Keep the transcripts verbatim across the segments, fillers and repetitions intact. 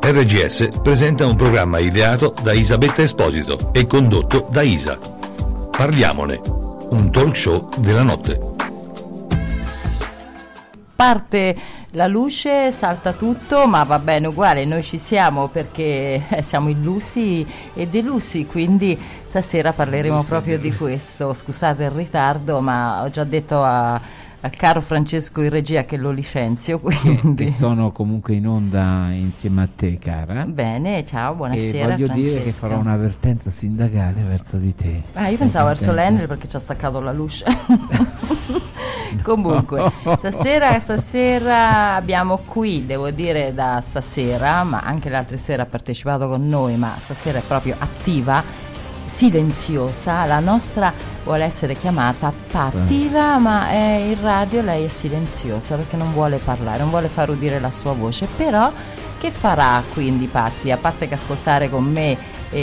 R G S presenta un programma ideato da Isabetta Esposito e condotto da Isa. Parliamone, un talk show della notte. Parte la luce, salta tutto, ma va bene uguale, noi ci siamo perché siamo illusi e delusi, quindi stasera parleremo proprio di questo. Scusate il ritardo, ma ho già detto a... al caro Francesco in regia che lo licenzio, quindi che sono comunque in onda insieme a te, cara. Bene, ciao, buonasera. E voglio Francesco. dire che farò un'avvertenza sindacale verso di te. Ah, io Sei pensavo verso contenta? l'Enel perché ci ha staccato la luce. Comunque, stasera, stasera abbiamo qui, devo dire da stasera, ma anche le altre sere ha partecipato con noi, ma stasera è proprio attiva, silenziosa, la nostra vuole essere chiamata pattiva, ma è in radio lei è silenziosa perché non vuole parlare, non vuole far udire la sua voce. Però che farà quindi Patti? A parte che ascoltare con me,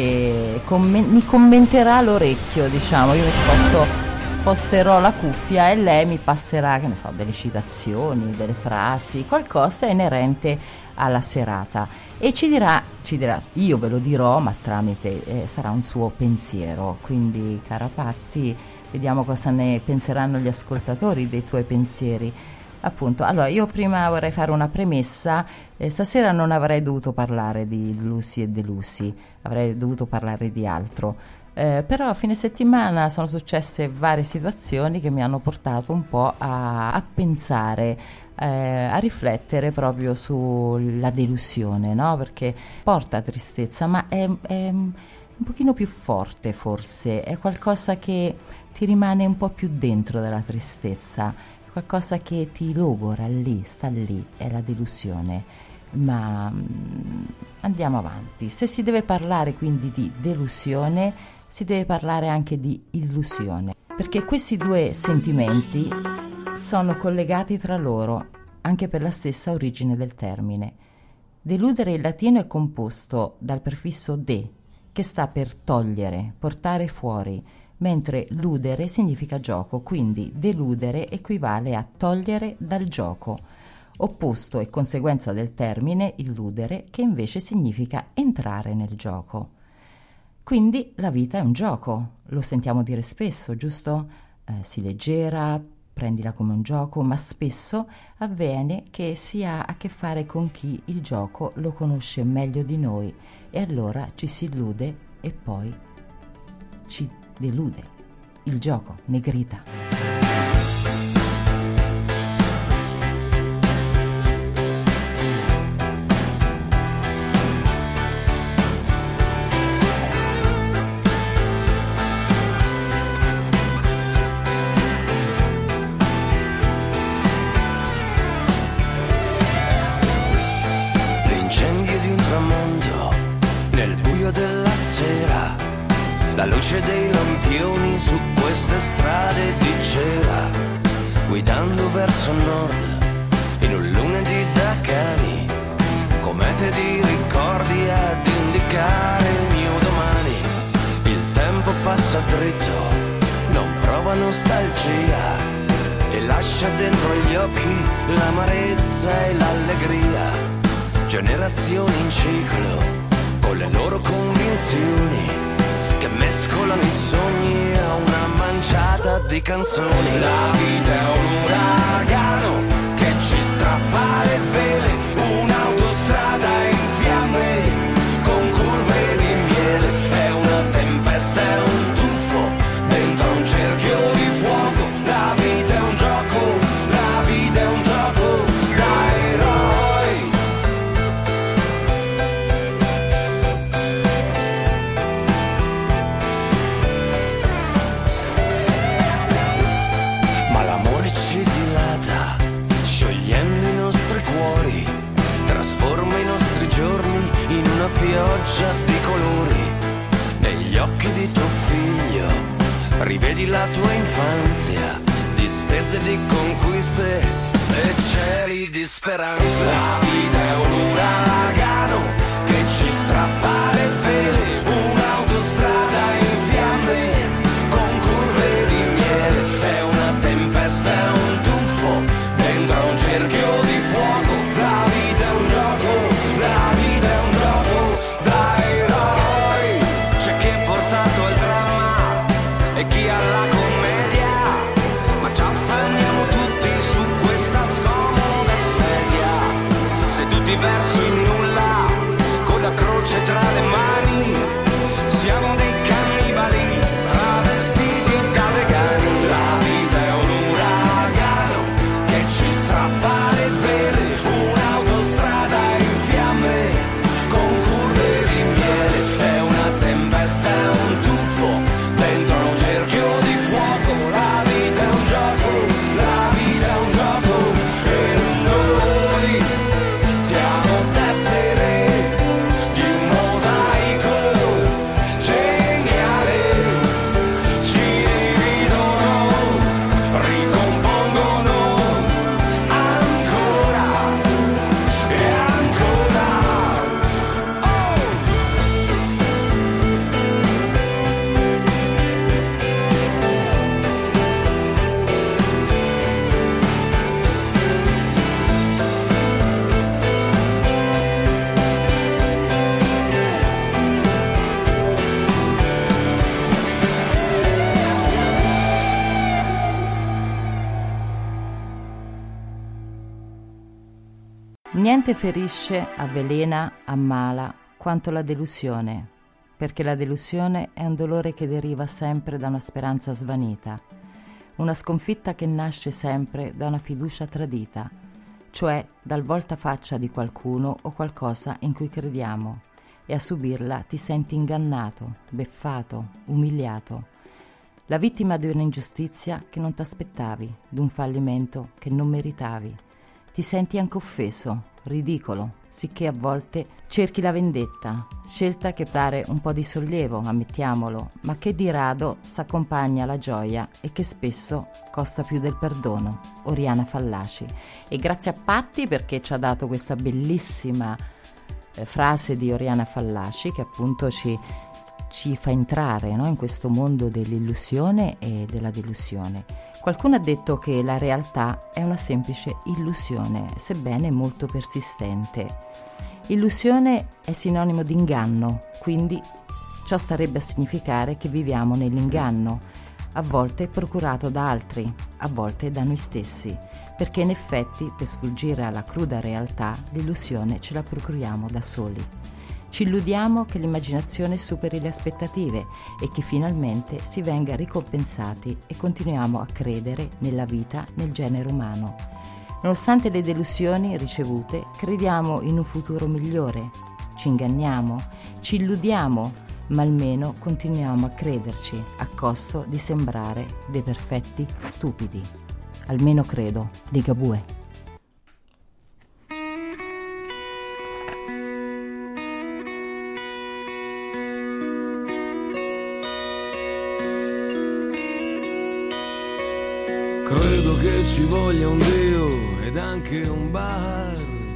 e commen- mi commenterà l'orecchio, diciamo, io mi sposto sposterò la cuffia e lei mi passerà, che ne so, delle citazioni, delle frasi, qualcosa inerente alla serata, e ci dirà, ci dirà, io ve lo dirò, ma tramite eh, sarà un suo pensiero. Quindi, cara Patti, vediamo cosa ne penseranno gli ascoltatori dei tuoi pensieri. Appunto, allora io prima vorrei fare una premessa. Eh, stasera non avrei dovuto parlare di illusi e delusi, avrei dovuto parlare di altro. Eh, però a fine settimana sono successe varie situazioni che mi hanno portato un po' a, a pensare, eh, a riflettere proprio sulla delusione, no? Perché porta tristezza, ma è, è un pochino più forte forse, è qualcosa che ti rimane un po' più dentro della tristezza, qualcosa che ti logora lì, sta lì, è la delusione. Ma mh, andiamo avanti. Se si deve parlare quindi di delusione, si deve parlare anche di illusione, perché questi due sentimenti sono collegati tra loro anche per la stessa origine del termine. Deludere in latino è composto dal prefisso de, che sta per togliere, portare fuori, mentre ludere significa gioco, quindi deludere equivale a togliere dal gioco, opposto e conseguenza del termine illudere, che invece significa entrare nel gioco. Quindi la vita è un gioco, lo sentiamo dire spesso, giusto? Eh, si leggera, prendila come un gioco, ma spesso avviene che si ha a che fare con chi il gioco lo conosce meglio di noi e allora ci si illude e poi ci delude. Il gioco ne grida. La luce dei lampioni su queste strade di cera, guidando verso nord in un lunedì da cani, comete di ricordi ad indicare il mio domani. Il tempo passa dritto, non prova nostalgia e lascia dentro gli occhi l'amarezza e l'allegria. Generazioni in ciclo con le loro convinzioni che mescolano i sogni a una manciata di canzoni. La vita è un uragano che ci strappa le vele, un'autostrada in fiamme con curve di miele. È una tempesta, è un tuffo dentro un cerchio di fuoco. La vita è un gioco, la vita è un gioco da eroi. Trasforma i nostri giorni in una pioggia di colori. Negli occhi di tuo figlio rivedi la tua infanzia, distese di conquiste e cieli di speranza. La vita è un uragano che ci strappa le vele, un'autostrada in fiamme con curve di miele. È una tempesta, è un tuffo dentro un cerchio di fuoco. La vita è un gioco, la vita è un gioco. porti verso il nulla, con la croce tra le mani, siamo dei cannibali travestiti da vegani. La vita è un uragano che ci strappa le vele, un'autostrada in fiamme con curve di miele, è una tempesta, è un tuffo dentro un cerchio di fuoco. La vita è un gioco, la vita è un gioco e noi siamo tessere di un mosaico geniale, ci dividono, ricompongono ancora e ancora. Oh! Niente ferisce, avvelena, ammala quanto la delusione, perché la delusione è un dolore che deriva sempre da una speranza svanita, una sconfitta che nasce sempre da una fiducia tradita, cioè dal voltafaccia di qualcuno o qualcosa in cui crediamo, e a subirla ti senti ingannato, beffato, umiliato, la vittima di un'ingiustizia che non t'aspettavi, di un fallimento che non meritavi. Ti senti anche offeso, ridicolo, sicché a volte cerchi la vendetta, scelta che dare un po' di sollievo, ammettiamolo, ma che di rado s'accompagna alla gioia e che spesso costa più del perdono. Oriana Fallaci. E grazie a Patti perché ci ha dato questa bellissima eh, frase di Oriana Fallaci che appunto ci, ci fa entrare, no, in questo mondo dell'illusione e della delusione. Qualcuno ha detto che la realtà è una semplice illusione, sebbene molto persistente. Illusione è sinonimo di inganno, quindi ciò starebbe a significare che viviamo nell'inganno, a volte procurato da altri, a volte da noi stessi, perché in effetti per sfuggire alla cruda realtà l'illusione ce la procuriamo da soli. Ci illudiamo che l'immaginazione superi le aspettative e che finalmente si venga ricompensati e continuiamo a credere nella vita, nel genere umano. Nonostante le delusioni ricevute, crediamo in un futuro migliore. Ci inganniamo, ci illudiamo, ma almeno continuiamo a crederci a costo di sembrare dei perfetti stupidi. Almeno credo, Ligabue. Credo che ci voglia un Dio ed anche un bar.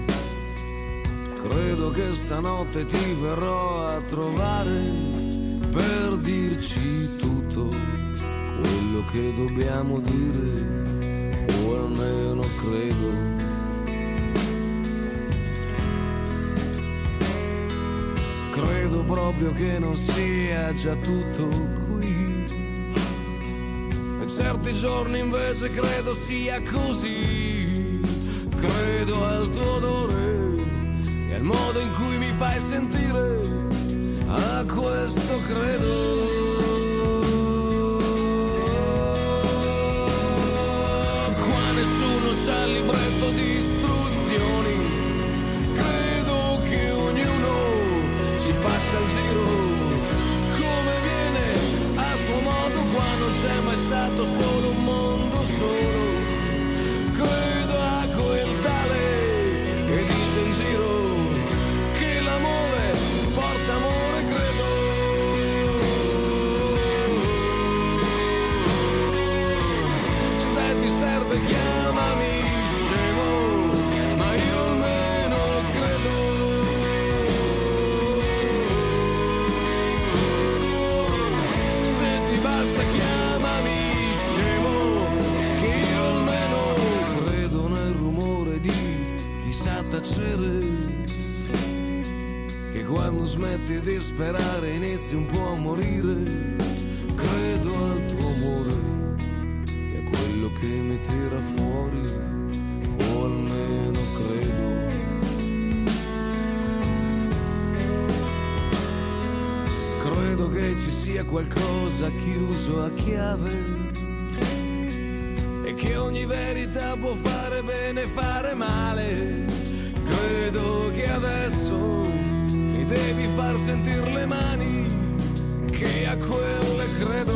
Credo che stanotte ti verrò a trovare per dirci tutto quello che dobbiamo dire, o almeno credo. Credo proprio che non sia già tutto qui. Certi giorni invece credo sia così. Credo al tuo odore e al modo in cui mi fai sentire. A questo credo. Qua nessuno c'ha il libretto di istruzioni. Credo che ognuno si faccia il giro non c'è mai stato solo un mondo solo. Credo a quel tale che dice in giro che l'amore porta amore, credo. Se ti serve chiamami scemo, ma io almeno credo. Se ti basta chiamami tacere, che quando smetti di sperare inizi un po' a morire. Credo al tuo amore e a quello che mi tira fuori, o almeno credo. qualcosa chiuso a chiave e che ogni verità può fare bene e fare male. Credo che adesso mi devi far sentire le mani, che a quelle credo.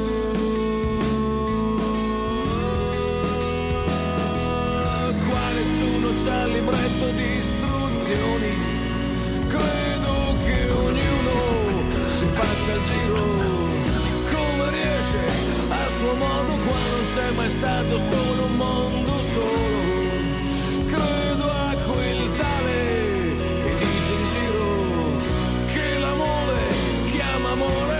Qua nessuno c'ha il libretto di istruzioni, credo che ognuno si faccia il giro come riesce a suo modo. Qua non c'è mai stato solo un mondo solo. Credo a quel tale che dice in giro che l'amore chiama amore.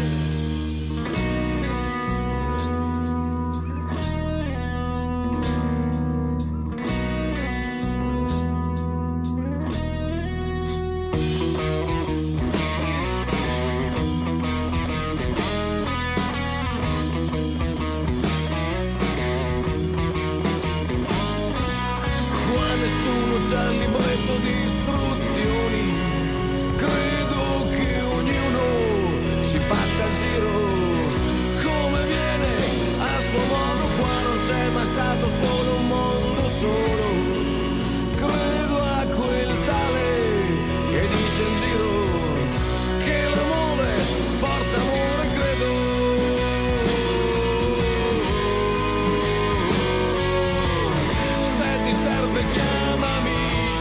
C'è il libretto di istruzioni, credo che ognuno si faccia il giro come viene a suo modo. Qua non c'è mai stato solo un mondo solo. Credo a quel tale che dice in giro che l'amore porta amore, credo. Se ti serve chiamami,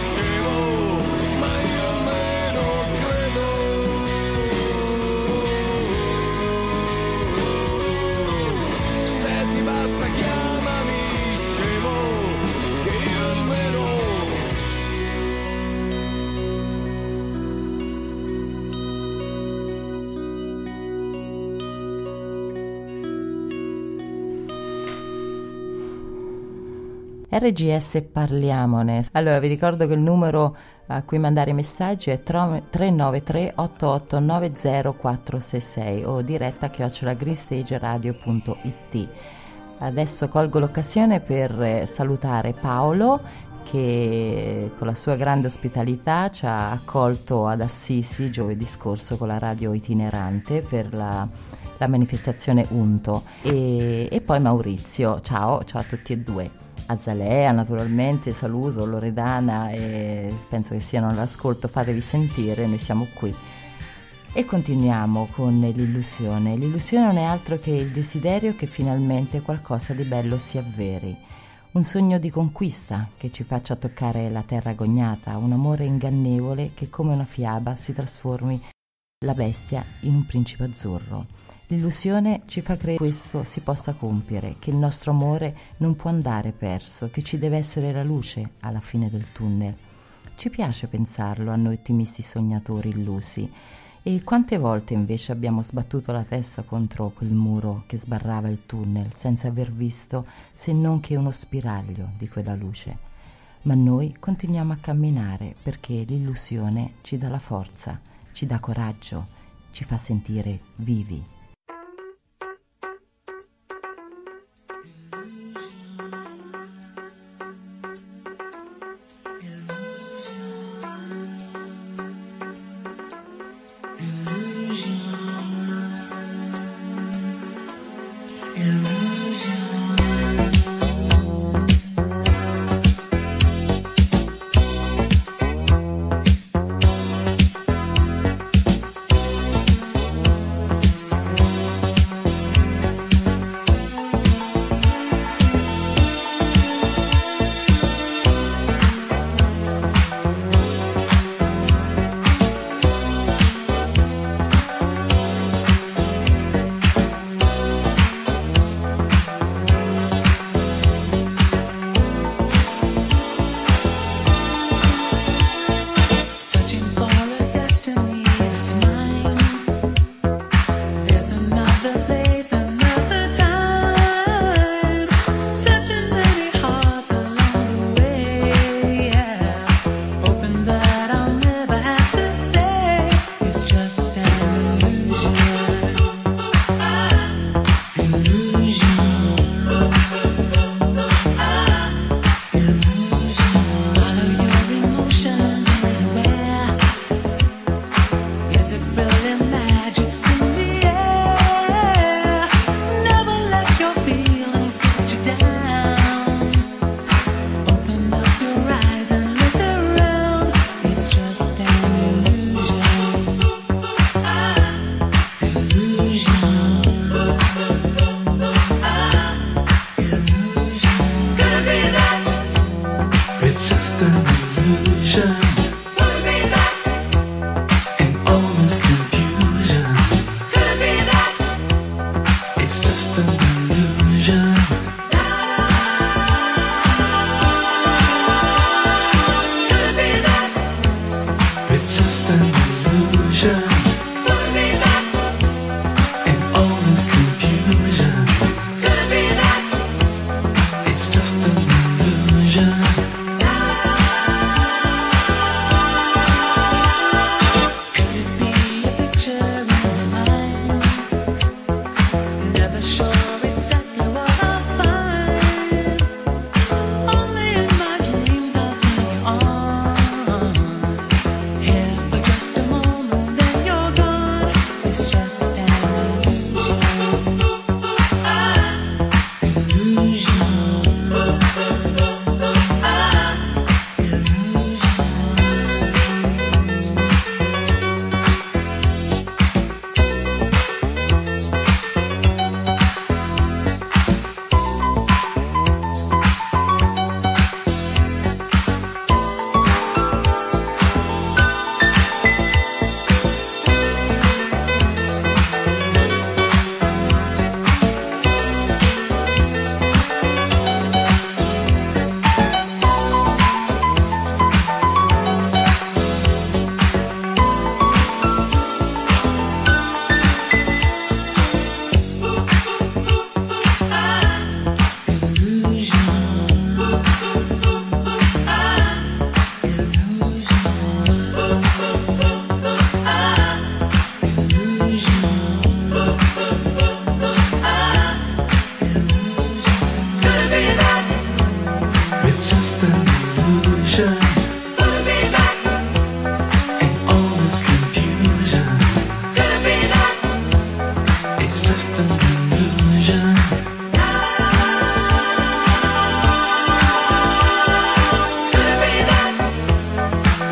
R G S Parliamone. Allora vi ricordo che il numero a cui mandare i messaggi è tre nove tre otto otto nove zero quattro sei sei o diretta chiocciola greenstage-radio punto it. Adesso colgo l'occasione per salutare Paolo, che con la sua grande ospitalità ci ha accolto ad Assisi giovedì scorso con la radio itinerante per la, la manifestazione Unto, e, e poi Maurizio. Ciao, ciao a tutti e due. Azalea naturalmente, saluto Loredana e penso che siano all'ascolto, fatevi sentire, noi siamo qui. E continuiamo con l'illusione. L'illusione non è altro che il desiderio che finalmente qualcosa di bello si avveri, un sogno di conquista che ci faccia toccare la terra agognata, un amore ingannevole che come una fiaba si trasformi la bestia in un principe azzurro. L'illusione ci fa credere che questo si possa compiere, che il nostro amore non può andare perso, che ci deve essere la luce alla fine del tunnel. Ci piace pensarlo a noi ottimisti sognatori illusi. E quante volte invece abbiamo sbattuto la testa contro quel muro che sbarrava il tunnel senza aver visto se non che uno spiraglio di quella luce. Ma noi continuiamo a camminare perché l'illusione ci dà la forza, ci dà coraggio, ci fa sentire vivi.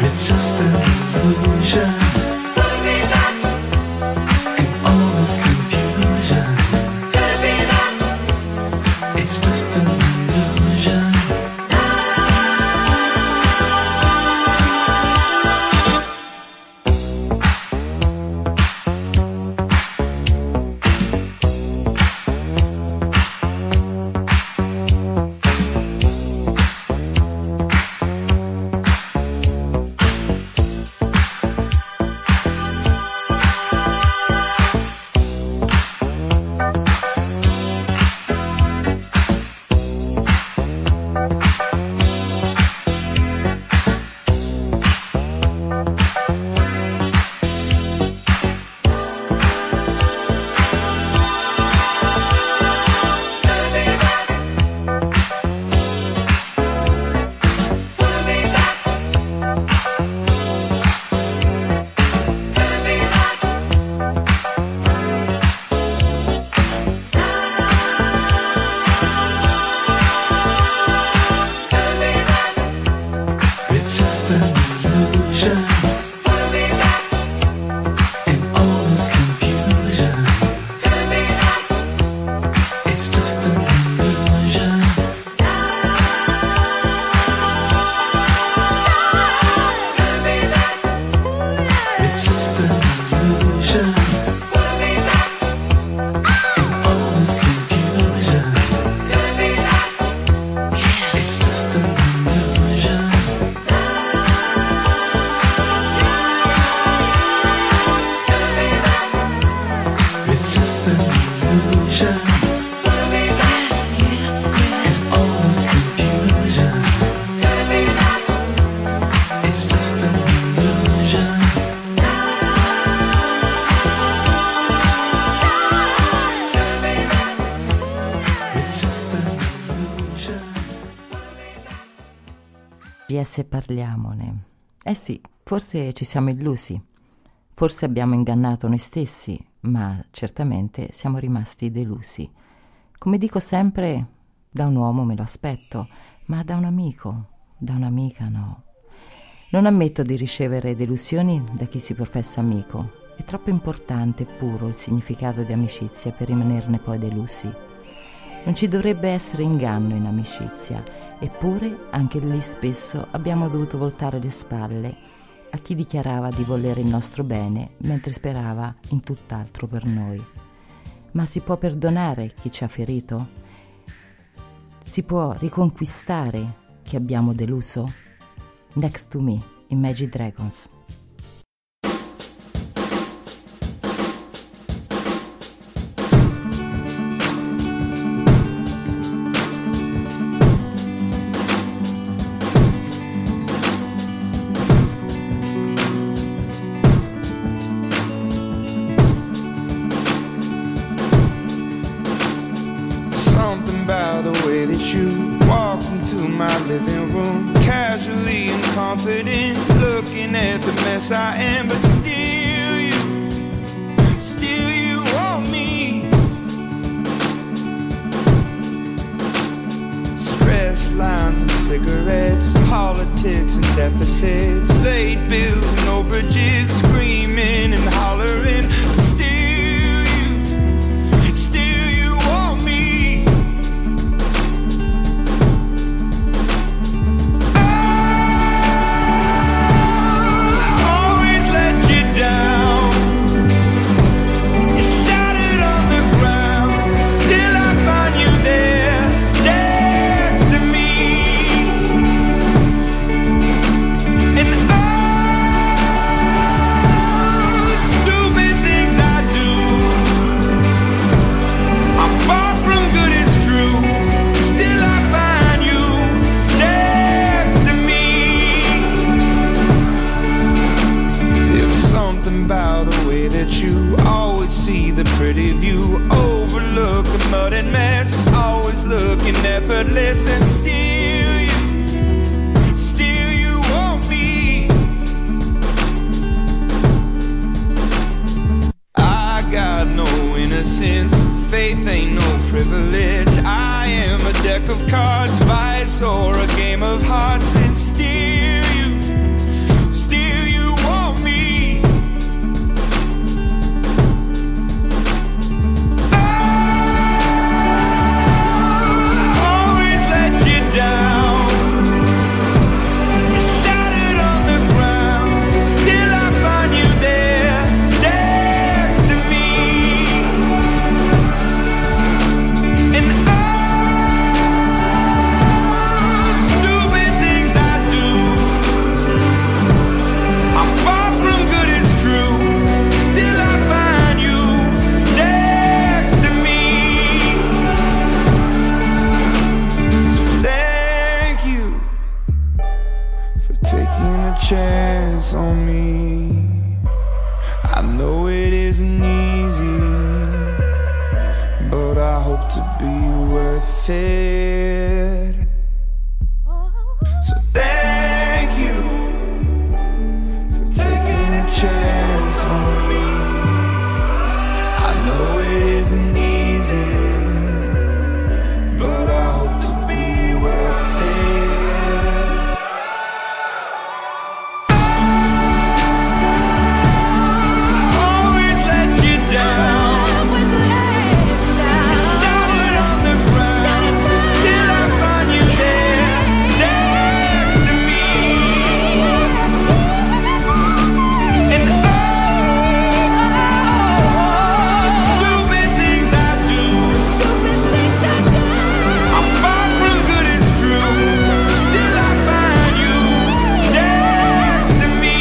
It's just an illusion. Could be that. In all this confusion. Could be that. It's just an illusion. It's just an illusion. In all this confusion. It's just an illusion. It's just an illusion. In all this confusion. It's just an illusion. It's just an illusion. In all this confusion. It's just an illusion. It's just an illusion. G S parliamone. Eh sì, forse ci siamo illusi. Forse abbiamo ingannato noi stessi, ma certamente siamo rimasti delusi. Come dico sempre, da un uomo me lo aspetto, ma da un amico, da un'amica no. Non ammetto di ricevere delusioni da chi si professa amico. È troppo importante e puro il significato di amicizia per rimanerne poi delusi. Non ci dovrebbe essere inganno in amicizia, eppure anche lì spesso abbiamo dovuto voltare le spalle a chi dichiarava di volere il nostro bene mentre sperava in tutt'altro per noi. Ma si può perdonare chi ci ha ferito? Si può riconquistare chi abbiamo deluso? Next to Me, Imagine Dragons. Something about the way that you walk into my living room, casually and confident, looking at the mess I am, but still you, still you want me. Stress lines and cigarettes, politics and deficits, late bills and overages, screaming and hollering, but still you, still you want me. You always see the pretty view, overlook the mud and mess, always looking effortless, and still you, still you want me. I got no innocence, faith ain't no privilege, I am a deck of cards, vice or a game of hearts, and still you, chance on me. I know it isn't easy, but I hope to be worth it. So thank you for taking a chance on me. I know it isn't easy, but I hope to be worth it. I always let you down. You showered on the ground. Still I find you there, next to me. And oh, stupid things I do. I'm far from good, it's true. Still I find you next to me.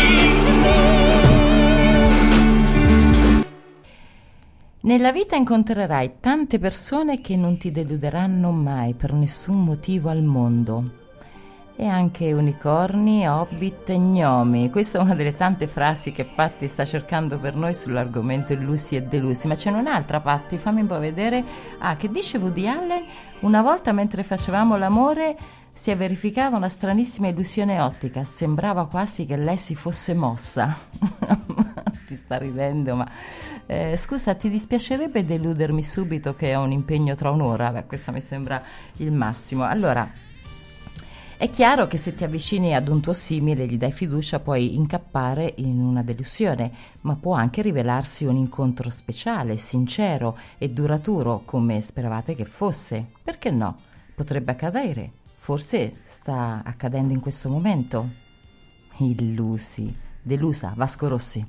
Nella vita incontrerai tante persone che non ti deluderanno mai per nessun motivo al mondo. E anche unicorni, hobbit e gnomi. Questa è una delle tante frasi che Patti sta cercando per noi sull'argomento illusi e delusi. Ma c'è un'altra, Patti, fammi un po' vedere. Ah, che dice Woody Allen? Una volta mentre facevamo l'amore si verificava una stranissima illusione ottica. Sembrava quasi che lei si fosse mossa. Ti sta ridendo, ma eh, scusa, ti dispiacerebbe deludermi subito che ho un impegno tra un'ora? Beh, questo mi sembra il massimo. Allora, è chiaro che se ti avvicini ad un tuo simile, gli dai fiducia, puoi incappare in una delusione, ma può anche rivelarsi un incontro speciale, sincero e duraturo, come speravate che fosse. Perché no? Potrebbe accadere. Forse sta accadendo in questo momento. Illusi. Delusa, Vasco Rossi.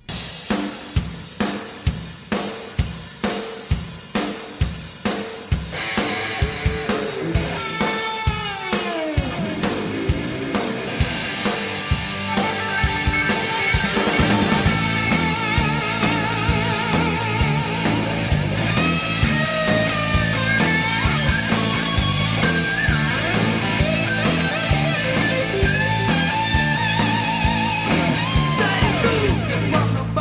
Sei tu che quando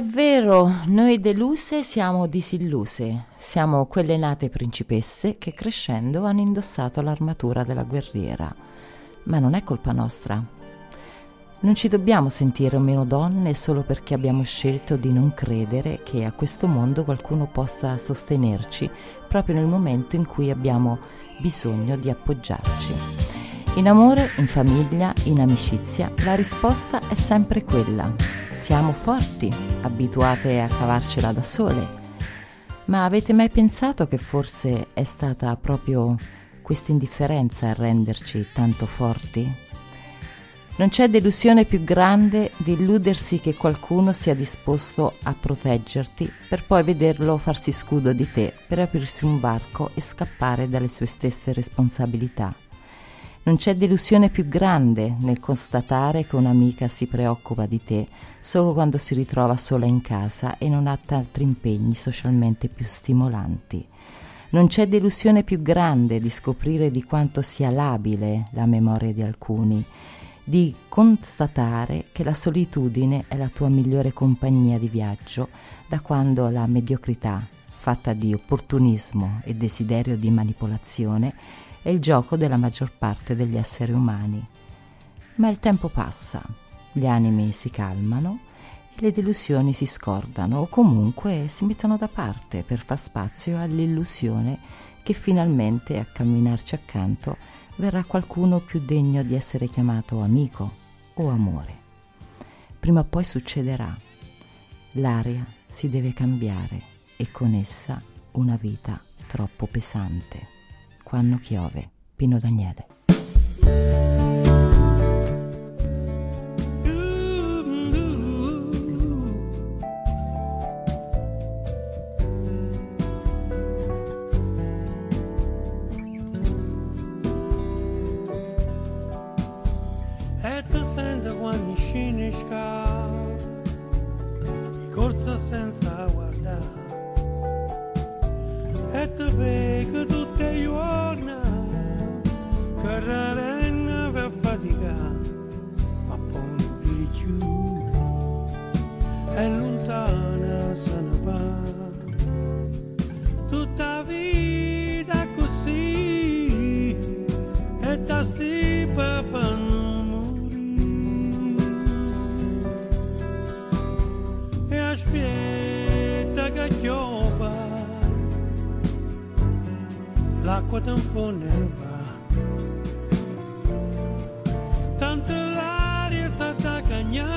vero, noi deluse siamo disilluse, siamo quelle nate principesse che crescendo hanno indossato l'armatura della guerriera, ma non è colpa nostra. Non ci dobbiamo sentire meno donne solo perché abbiamo scelto di non credere che a questo mondo qualcuno possa sostenerci proprio nel momento in cui abbiamo bisogno di appoggiarci. In amore, in famiglia, in amicizia, la risposta è sempre quella. Siamo forti, abituate a cavarcela da sole. Ma avete mai pensato che forse è stata proprio questa indifferenza a renderci tanto forti? Non c'è delusione più grande di illudersi che qualcuno sia disposto a proteggerti per poi vederlo farsi scudo di te per aprirsi un varco e scappare dalle sue stesse responsabilità. Non c'è delusione più grande nel constatare che un'amica si preoccupa di te solo quando si ritrova sola in casa e non ha altri impegni socialmente più stimolanti. Non c'è delusione più grande di scoprire di quanto sia labile la memoria di alcuni, di constatare che la solitudine è la tua migliore compagnia di viaggio da quando la mediocrità, fatta di opportunismo e desiderio di manipolazione, è il gioco della maggior parte degli esseri umani. Ma il tempo passa, gli animi si calmano e le delusioni si scordano o comunque si mettono da parte per far spazio all'illusione che finalmente a camminarci accanto verrà qualcuno più degno di essere chiamato amico o amore. Prima o poi succederà. L'aria si deve cambiare e con essa una vita troppo pesante. Quando chiove, Pino Daniele. E tu senti quando scende scala, corsa senza guardare, e tu vedi che tutte le giorni che rarena per faticare, ma poi non vedi più, è lontana se ne va, tutta vita così, e ta stipa per non morire, e aspetta che piova, l'acqua tamponeva, tanto l'aria si attacca,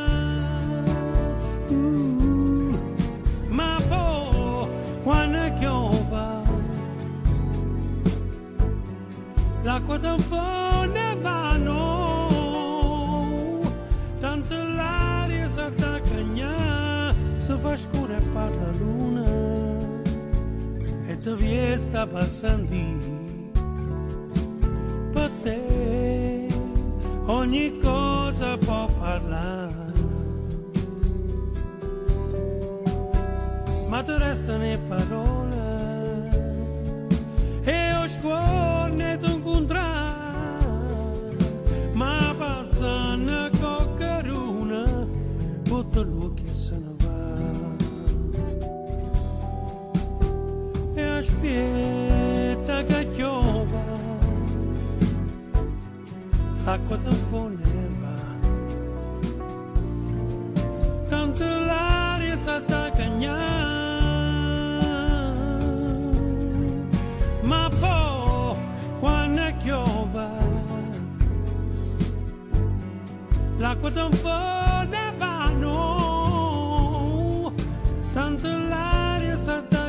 uh, ma poi quando piova, l'acqua tamponeva, no, tanto l'aria si attacca, si fa scura e parla luna, e tu vi sta passando per te, ogni cosa può parlare, ma ti restano le parole e ho scuorne tu incontrare, ma passano coccaruna tutto lui che se ne va, e aspetta che piova, l'acqua tamponeva, tanto l'aria si attacca, ma poi quando piova, l'acqua tamponeva, no, tanto l'aria si attacca.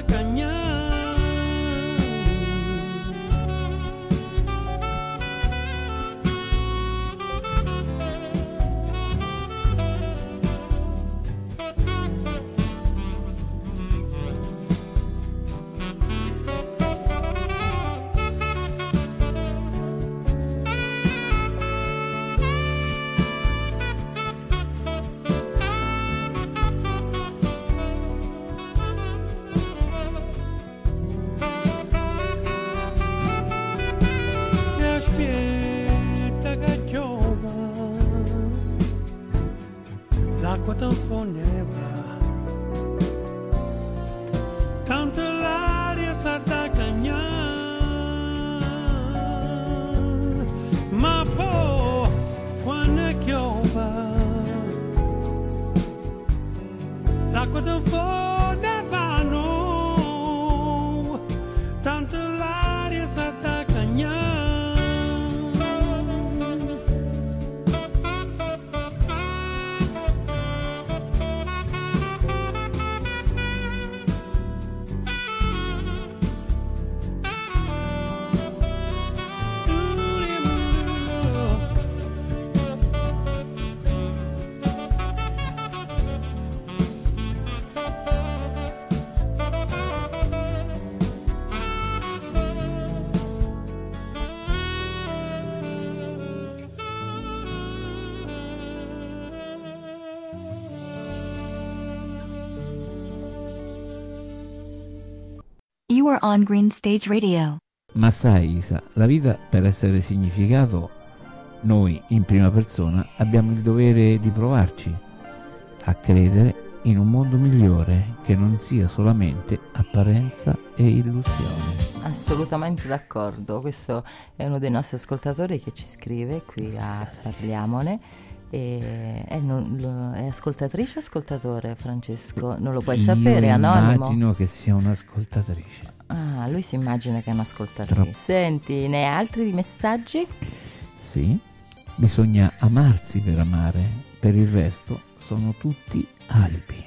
L'acqua tamponeva, l'acqua da fonda vanno, tanto l'aria sta da cagnare. You are on Green Stage Radio. Ma sai, Isa, la vita per essere significato, noi in prima persona abbiamo il dovere di provarci a credere in un mondo migliore che non sia solamente apparenza e illusione. Assolutamente d'accordo, questo è uno dei nostri ascoltatori che ci scrive qui a Parliamone. E è, non, lo, è ascoltatrice o ascoltatore, Francesco? Non lo puoi Io sapere, anonimo? Immagino che sia un'ascoltatrice. Ah, lui si immagina che è un'ascoltatrice. Troppo. Senti, ne hai altri di messaggi? Sì, bisogna amarsi per amare, per il resto sono tutti alibi.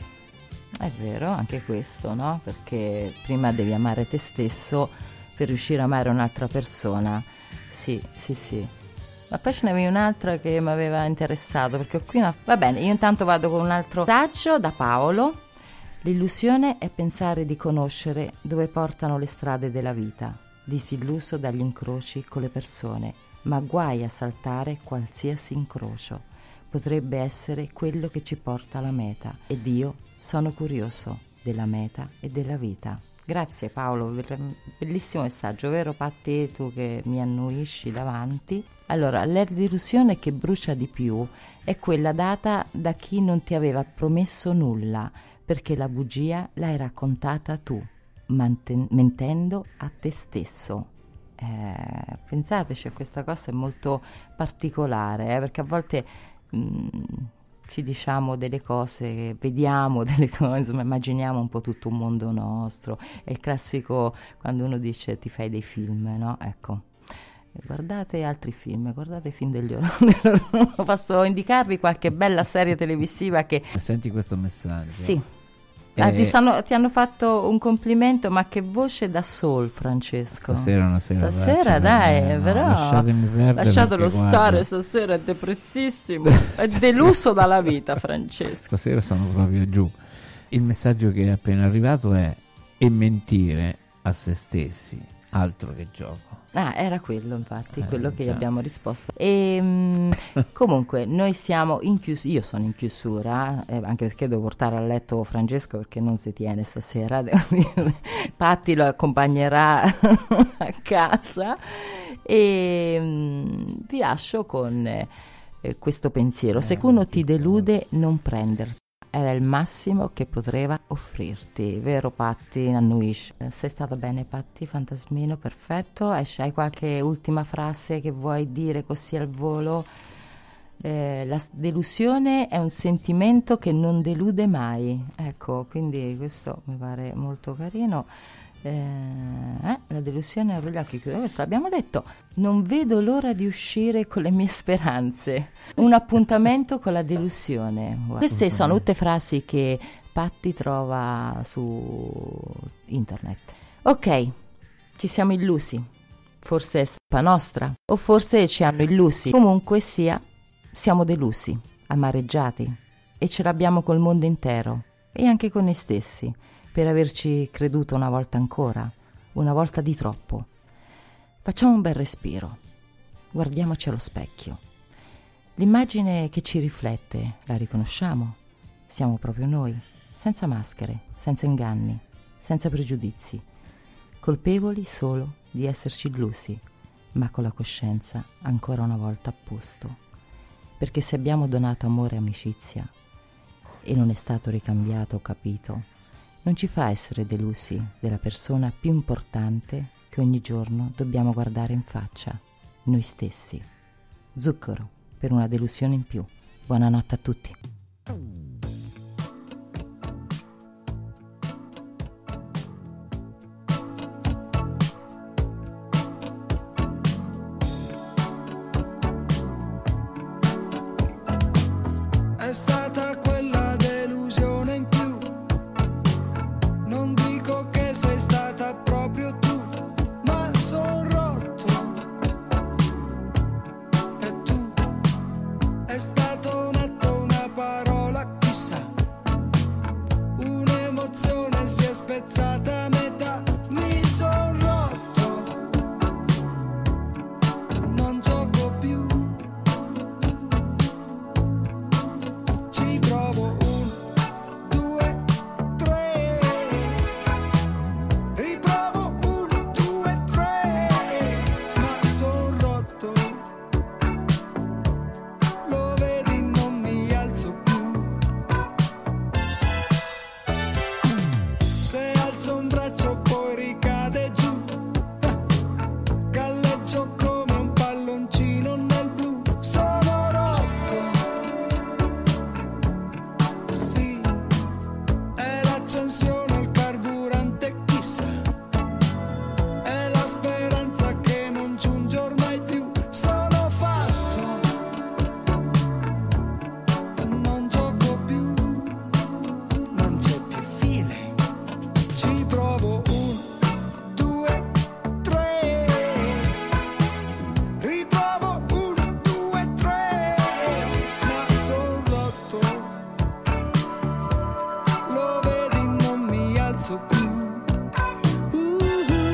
È vero, anche questo, no? Perché prima devi amare te stesso per riuscire a amare un'altra persona. Sì, sì, sì. Ma poi ce n'avevi un'altra che mi aveva interessato, perché qui una... va bene, io intanto vado con un altro messaggio da Paolo. L'illusione è pensare di conoscere dove portano le strade della vita, disilluso dagli incroci con le persone, ma guai a saltare qualsiasi incrocio. Potrebbe essere quello che ci porta alla meta, ed io sono curioso della meta e della vita. Grazie Paolo, bellissimo messaggio, vero Patti, tu che mi annuisci davanti. Allora, la delusione che brucia di più è quella data da chi non ti aveva promesso nulla, perché la bugia l'hai raccontata tu, manten- mentendo a te stesso. Eh, pensateci, questa cosa è molto particolare, eh, perché a volte mh, ci diciamo delle cose, vediamo delle cose, insomma, immaginiamo un po' tutto un mondo nostro. È il classico quando uno dice ti fai dei film, no? Ecco, guardate altri film, guardate i film degli orrori. Posso indicarvi qualche bella serie televisiva che... Senti questo messaggio? Sì. Eh, ah, ti, stanno, ti hanno fatto un complimento, ma che voce da soul, Francesco. Stasera è una sera Stasera dai, eh, no, però lasciatemi perdere, lasciatelo perché, stare, guarda, stasera è depressissimo, è deluso dalla vita, Francesco. Stasera sono proprio giù. Il messaggio che è appena arrivato è: e mentire a se stessi, altro che gioco. Ah, era quello infatti, eh, quello che gli già. abbiamo risposto. E mh, comunque noi siamo in chiusura, io sono in chiusura, eh, anche perché devo portare a letto Francesco perché non si tiene stasera, devo dire. Patti lo accompagnerà a casa e mh, vi lascio con eh, questo pensiero: se uno ti delude non prenderti. Era il massimo che poteva offrirti, vero Patti? Annuisce. Sei stata bene Patti, fantasmino, perfetto. Hai qualche ultima frase che vuoi dire così al volo? Eh, la delusione è un sentimento che non delude mai, ecco, quindi questo mi pare molto carino. Eh, eh, la delusione apre gli occhi, questo l'abbiamo detto. Non vedo l'ora di uscire con le mie speranze, un appuntamento con la delusione. Queste sono tutte frasi che Patti trova su internet. Ok, ci siamo illusi, forse è colpa nostra o forse ci hanno illusi, comunque sia siamo delusi, amareggiati, e ce l'abbiamo col mondo intero e anche con noi stessi per averci creduto una volta ancora, una volta di troppo. Facciamo un bel respiro, guardiamoci allo specchio. L'immagine che ci riflette, la riconosciamo? Siamo proprio noi, senza maschere, senza inganni, senza pregiudizi, colpevoli solo di esserci illusi, ma con la coscienza ancora una volta a posto. Perché se abbiamo donato amore e amicizia e non è stato ricambiato o capito, non ci fa essere delusi della persona più importante che ogni giorno dobbiamo guardare in faccia, noi stessi. Zucchero per una delusione in più. Buonanotte a tutti. è stata quella delusione in più. Non dico che sei stata proprio tu, ma son rotto. E tu, è stato un atto, una parola, chissà. Un'emozione si è spezzata a metà. Mi son rotto, non gioco più. Ci provo un, due, tre. Riprovo un, due, tre. Ma son rotto. Lo vedi, non mi alzo più. Se alzo un braccio poi ricade giù. Galleggio come un palloncino nel blu. Sono rotto. Sì, è l'accensione, il carburante, chissà. È la speranza che non giunge ormai più. Sono fatto, non gioco più. Non c'è più fine. Ci provo un, due, tre. Riprovo un, due, tre. Ma son rotto. Lo vedi, non mi alzo più. Uh-huh.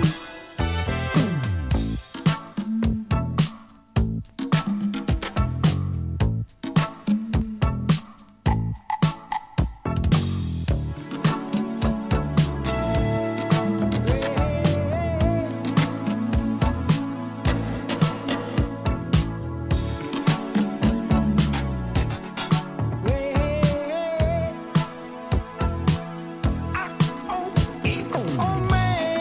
Oh me,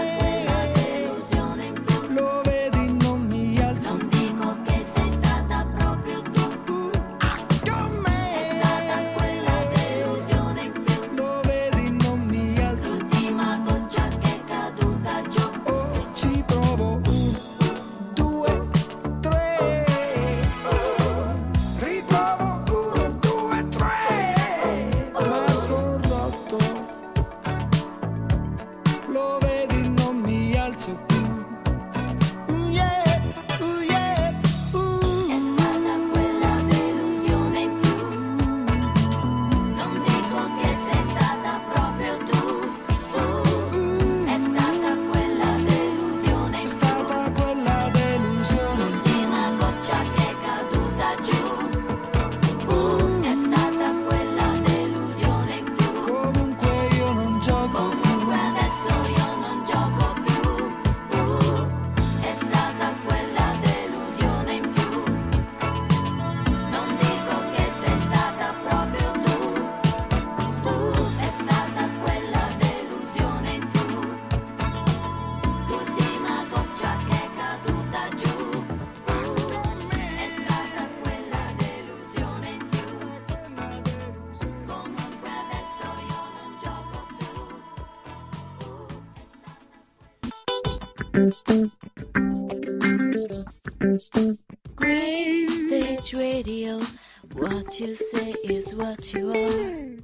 lo vedi, non mi alzo. Non dico che sei stata proprio tu, Oh me, è stata quella delusione in più, lo vedi, non mi alzo. l'ultima goccia che è caduta giù. Oh, ci provo un, due, tre. Riprovo uno, due, tre. Ma son rotto. Lo vedi, non mi alzo più. Mm, yeah, ooh, yeah, ooh. È stata quella delusione in più, non dico che sei stata proprio tu, tu, è stata quella delusione in più, Stata quella delusione. l'ultima goccia che è caduta giù. Uh, è stata quella delusione in più, Comunque io non gioco più. comunque adesso io non gioco più. Uh, è stata quella delusione in più, non dico che sei stata proprio tu, tu, è stata quella delusione in più, l'ultima goccia che è caduta giù. Uh, è stata quella delusione in più, comunque adesso io non gioco più. Green Stage Radio, what you say is what you are.